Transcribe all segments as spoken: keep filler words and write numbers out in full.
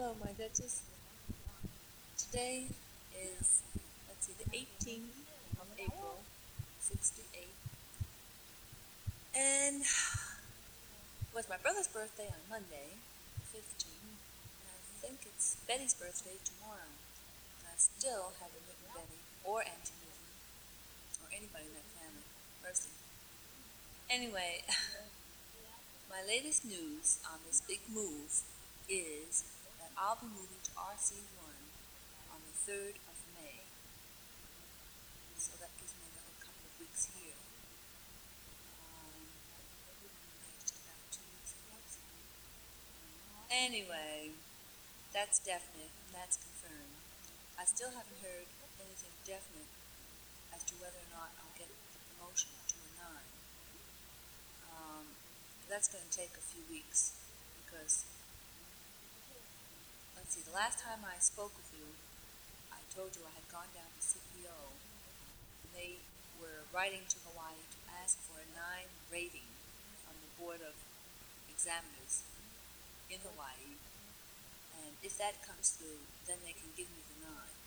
Hello, my Duchess. Today is, let's see, the eighteenth of April, sixty-eight. And it was my brother's birthday on Monday, the fifteenth. And I think it's Betty's birthday tomorrow. And I still haven't written Betty or Auntie Lizzie or anybody in that family. Mercy. Anyway, my latest news on this big move is that I'll be moving to R C one on the third of May. So that gives me another couple of weeks here. Um, just about two weeks ago. Anyway, that's definite and that's confirmed. I still haven't heard anything definite as to whether or not I'll get the promotion to a nine. Um, that's going to take a few weeks because, let's see, the last time I spoke with you, I told you I had gone down to C P O. And they were writing to Hawaii to ask for a nine rating from the Board of Examiners in Hawaii. And if that comes through, then they can give me the nine.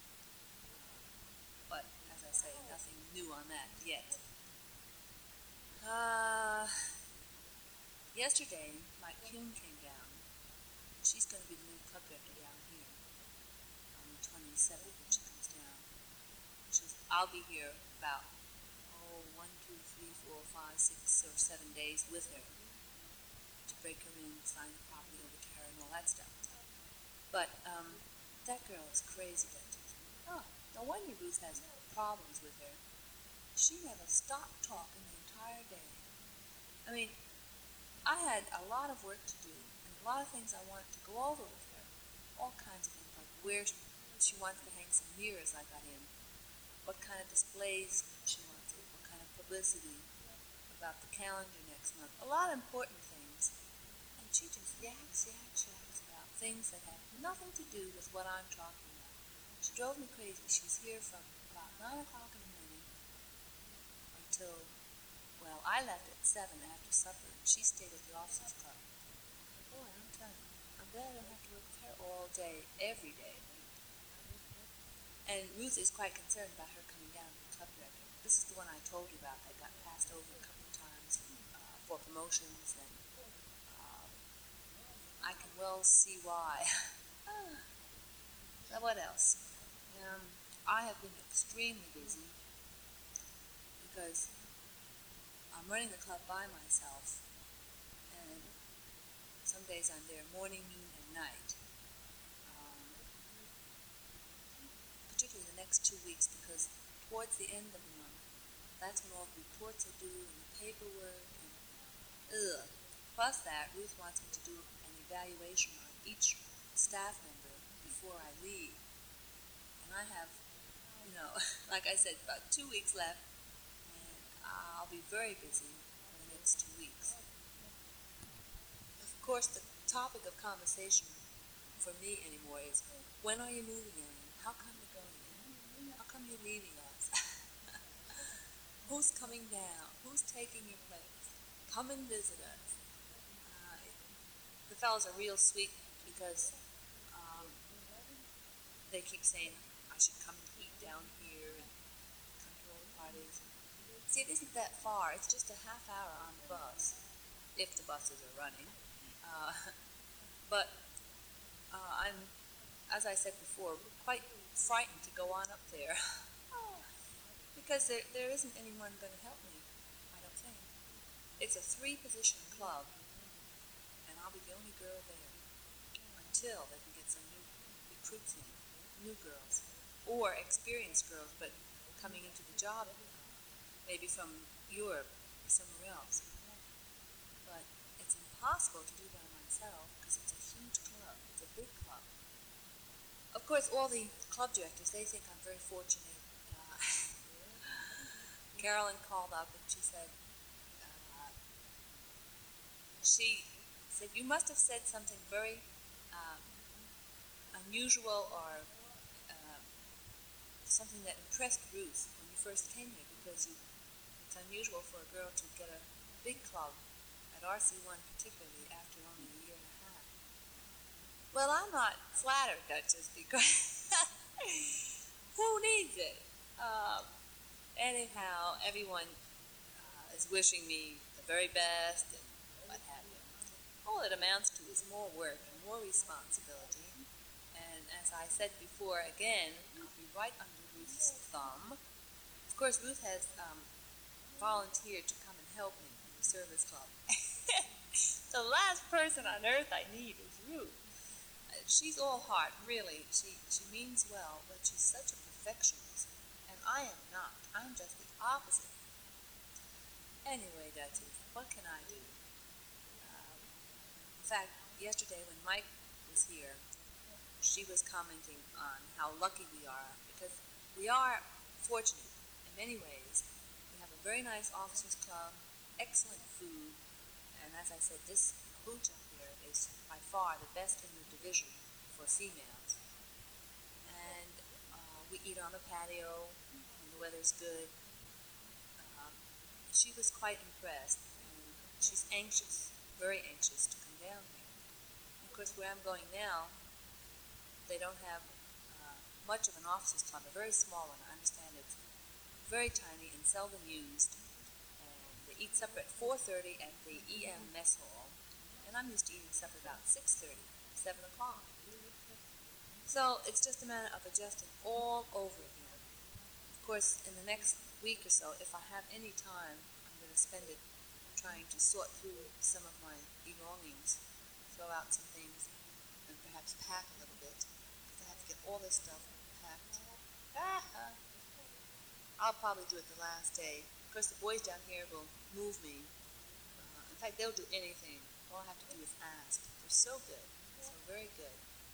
But, as I say, nothing new on that yet. Uh, yesterday, Mike Kuhn came down. She's going to be the new club director down here on the twenty-seventh when she comes down. She's, I'll be here about, oh, one, two, three, four, five, six, or seven days with her to break her in, sign the property over to her, and all that stuff. But um, that girl is crazy, Duchess. Oh, no wonder Ruth has problems with her. She never stopped talking the entire day. I mean, I had a lot of work to do and a lot of things I wanted to go over with her. All kinds of things, like where she wants to hang some mirrors I got in, what kind of displays she wants, what kind of publicity, about the calendar next month. A lot of important things. And she just yaks, yaks, yaks about things that have nothing to do with what I'm talking about. She drove me crazy. She was here from about nine o'clock in the morning until, well, I left at seven after supper, and she stayed at the officers' club. Boy, I'm telling you, I'm glad I don't have to work with her all day, every day. And Ruth is quite concerned about her coming down to the club director. This is the one I told you about that got passed over a couple of times uh, for promotions, and uh, I can well see why. Now, what else? Um, I have been extremely busy because I'm running the club by myself, and some days I'm there morning, noon, and night. Um, particularly the next two weeks, because towards the end of the month, that's when all the reports are due and the paperwork and ugh. Plus that, Ruth wants me to do an evaluation on each staff member before I leave. And I have, you know, like I said, about two weeks left, and I'll be very busy in the next two weeks. Of course, the topic of conversation for me anymore is, when are you moving in? How come you're going? How come you're leaving us? Who's coming down? Who's taking your place? Come and visit us. Uh, the fellows are real sweet because um, they keep saying I should come and eat down here and come to all the parties. See, it isn't that far. It's just a half hour on the bus, if the buses are running. Uh, but uh, I'm, as I said before, quite frightened to go on up there. Because there, there isn't anyone going to help me, I don't think. It's a three-position club, and I'll be the only girl there until they can get some new recruits in, new girls, or experienced girls, but coming into the job, maybe from Europe or somewhere else. But it's impossible to do by myself because it's a huge club. It's a big club. Of course, all the club directors, they think I'm very fortunate. Uh, Carolyn called up and she said, uh, she said, you must have said something very um, unusual or um, something that impressed Ruth when you first came here, because you, it's unusual for a girl to get a big club at R C one particularly after only a year and a half. Well, I'm not flattered, Duchess, because who needs it? Um, anyhow, everyone uh, is wishing me the very best and what have you. All it amounts to is more work and more responsibility. And as I said before, again, I'll be right under Ruth's thumb. Of course, Ruth has um, volunteered to come and help me in the service club. The last person on earth I need is Ruth. Uh, she's all heart, really. She she means well, but she's such a perfectionist, and I am not. I'm just the opposite. Anyway, Duchess, what can I do? Um, in fact, yesterday when Mike was here, she was commenting on how lucky we are, because we are fortunate in many ways. We have a very nice officers club, excellent food, and as I said, this hooch up here is by far the best in the division for females. And uh, we eat on the patio when the weather's good. Um, she was quite impressed, and she's anxious, very anxious to come down here. And of course, where I'm going now, they don't have uh, much of an officers club, a very small one. I understand it's very tiny and seldom used. And they eat supper at four thirty at the E M mess hall, and I'm used to eating supper about six thirty, seven o'clock. So it's just a matter of adjusting all over again. Of course, in the next week or so, if I have any time, I'm going to spend it trying to sort through some of my belongings, throw out some things, and perhaps pack a little bit, because I have to get all this stuff packed. Ah, I'll probably do it the last day. Of course, the boys down here will move me. Uh, in fact, they'll do anything. All I have to do is ask. They're so good, so very good.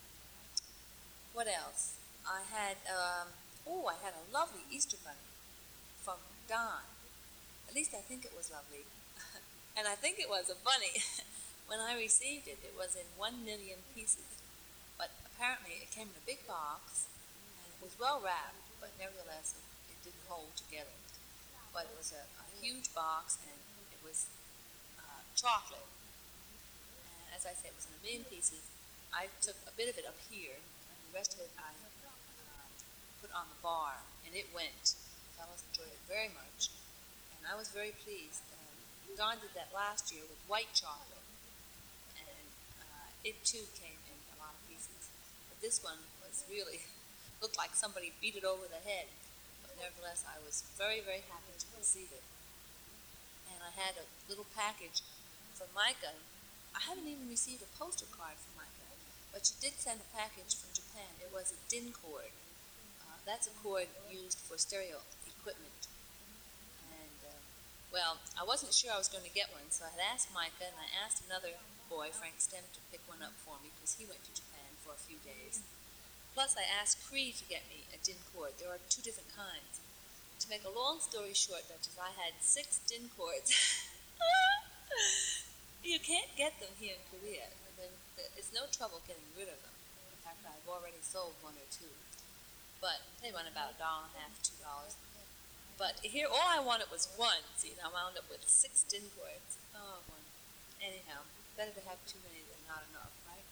What else? I had, um, oh, I had a lovely Easter bunny from Don. At least I think it was lovely. And I think it was a bunny. When I received it, it was in one million pieces. But apparently it came in a big box, and it was well wrapped, but nevertheless it, it didn't hold together. But it was a, a huge box, and it was uh, chocolate. And as I said, it was in a million pieces. I took a bit of it up here, and the rest of it I uh, put on the bar, and it went. The fellows enjoyed it very much, and I was very pleased. Um, Don did that last year with white chocolate, and uh, it too came in a lot of pieces. But this one was really, looked like somebody beat it over the head. But nevertheless, I was very, very happy to receive it. And I had a little package from Micah. I haven't even received a postal card from Micah, but she did send a package from Japan. It was a DIN cord. Uh, that's a cord used for stereo equipment. And, uh, well, I wasn't sure I was going to get one, so I had asked Micah, and I asked another boy, Frank Stem, to pick one up for me, because he went to Japan for a few days. Plus, I asked Cree to get me a DIN cord. There are two different kinds. To make a long story short, Duchess, I had six DIN cords. You can't get them here in Korea. It's no trouble getting rid of them. In fact, I've already sold one or two. But they run about a dollar and a half, two dollars. But here, all I wanted was one. See, and I wound up with six DIN cords. Oh, one. Anyhow, better to have too many than not enough, right?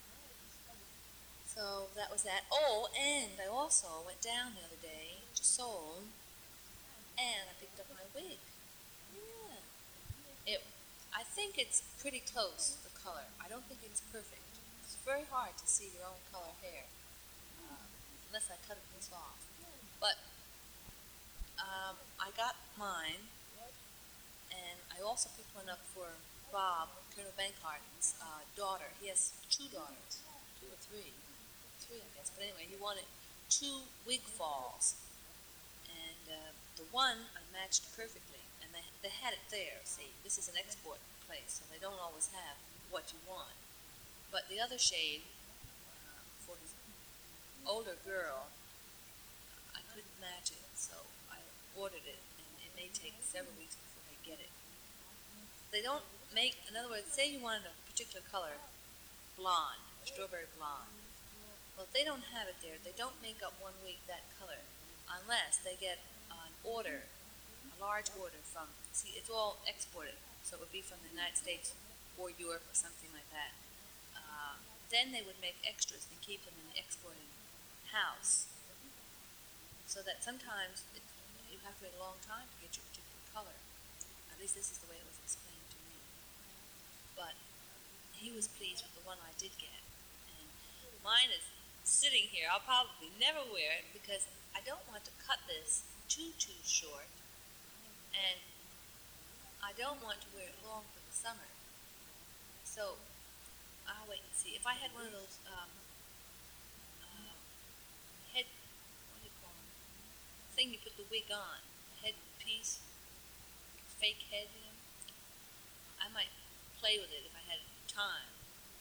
So that was that. Oh, and I also went down the other day to Seoul, and I picked up my wig. Yeah. It. I think it's pretty close, the color. I don't think it's perfect. It's very hard to see your own color hair, uh, unless I cut a piece off. But um, I got mine, and I also picked one up for Bob, Colonel Bankhart's uh, daughter. He has two daughters, two or three, three I guess. But anyway, he wanted two wig falls, and uh, the one I matched perfectly. And they, they had it there, see. This is an export place, so they don't always have what you want. But the other shade, uh, for his older girl, I couldn't match it, so I ordered it, and it may take several weeks before they get it. They don't make, in other words, say you wanted a particular color, blonde, strawberry blonde. Well, if they don't have it there, they don't make up one wig that color, unless they get an order, large order from, see, it's all exported, so it would be from the United States or Europe or something like that. Uh, Uh, then they would make extras and keep them in the exporting house, so that sometimes it, you have to wait a long time to get your particular color. At least this is the way it was explained to me. But he was pleased with the one I did get. And mine is sitting here. I'll probably never wear it because I don't want to cut this too, too short. And I don't want to wear it long for the summer. So I'll wait and see. If I had one of those um, uh, head, what do you call them? Thing you put the wig on, head piece, fake head, you know. I might play with it if I had time.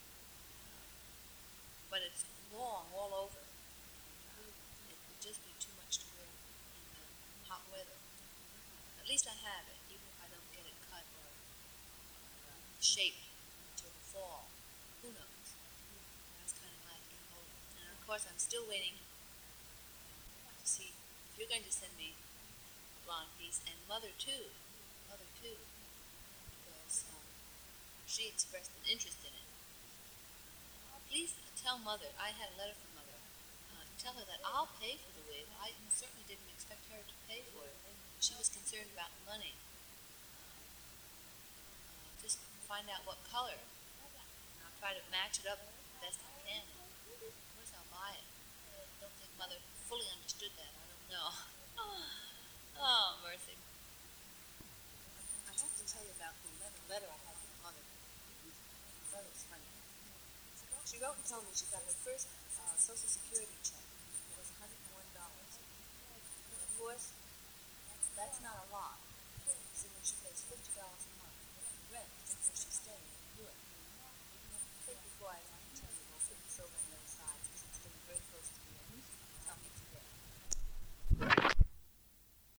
But it's long all over. It would just be too much to wear in the hot weather. At least I have it, even if I don't get it cut or uh, shaped until the fall. Who knows? That's kind of like getting older. And of course, I'm still waiting to see if you're going to send me a blonde piece, and Mother too. Mother too. Because um, she expressed an interest in it. Please tell Mother, I had a letter from Mother. Uh, tell her that I'll pay for the wig. I certainly didn't expect her to pay for it. She was concerned about the money. Uh, just find out what color. And I'll try to match it up the best I can. And of course, I'll buy it. I don't think Mother fully understood that. I don't know. Oh, mercy. I have to tell you about the letter I had from Mother. I thought it was funny. She wrote and told me she got her first uh, Social Security check. It was one hundred one dollars. And of course, that's not a lot. So when she pays fifty dollars a month for rent, that's where she's staying.